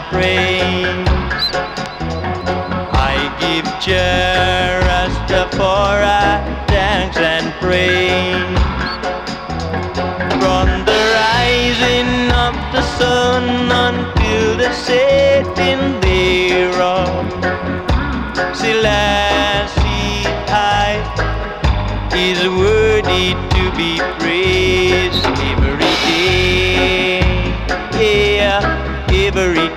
praise. I give Jah Rastafari thanks and praise. From the rising of the sun until the setting thereof, Selassie I is worthy to be praised every day, yeah, every